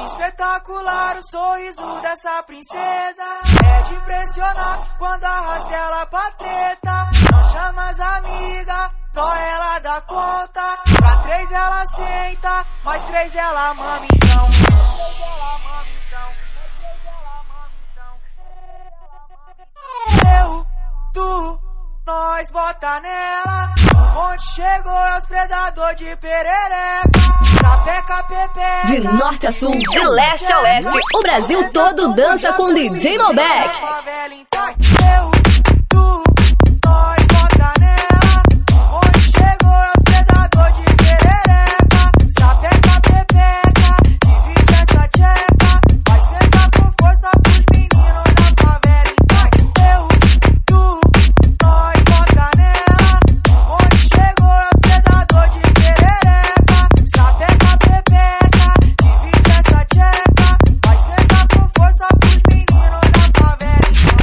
Espetacular o sorriso dessa princesa, é de impressionar quando arrasta ela pra treta. Não chama as amigas, só ela dá conta. Pra 3 ela senta, mais 3 ela mama então. Eu, tu, nós bota nela. Onde chegou é os predador de perereca. Sapeca, pepeca. De norte a sul, de leste a oeste, o Brasil todo dança com DJ Malbec. Eu, tu, nós bota nela. Onde chegou é os predador de perereca. Sapeca, pepeca, divide essa tcheca. Vai sentar com força pros meninos da favela. Eu, tu, nós bota nela. Onde chegou é os predador de perereca. Sapeca, pepeca, divide essa tcheca. Vai sentar com força pros meninos da favela.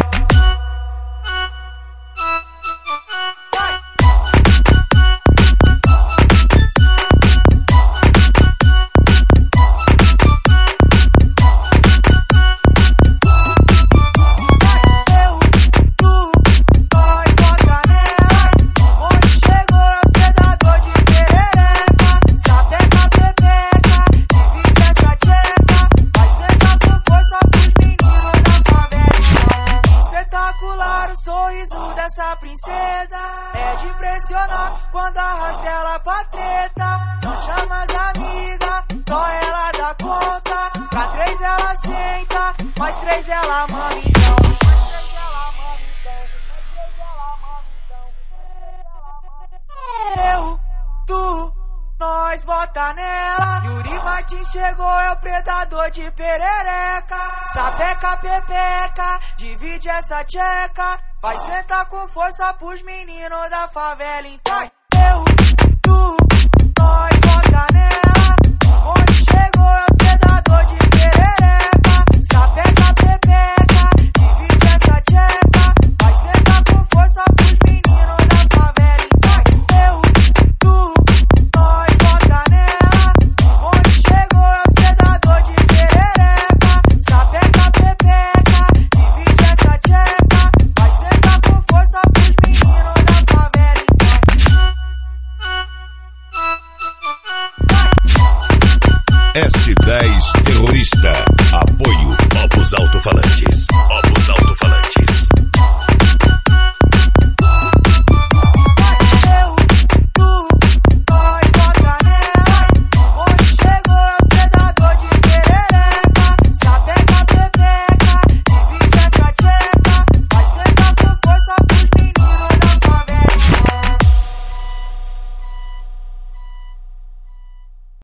Essa princesa é de impressionar quando arrasta ela pra treta. Não chama as amigas, só ela dá conta. Pra 3 ela senta, mais 3 ela mama então. Eu, tu, nós bota nela. Yuri Martins chegou, é o predador de perereca. Sapeca, pepeca, divide essa tcheca. Vai sentar com força pros meninos da favela então. Eu, tu, nós bota nela. Onde chegou é os predador de perereca. Sapeca, pepeca, divide essa tcheca. Vai sentar com força pros meninos da favela então. Eu, tu, nós bota nela. Onde chegou é os predador de perereca. Sapeca, pepeca, divide essa tcheca. Vai sentar com força pros meninos da favela S10 Terrorista, apoio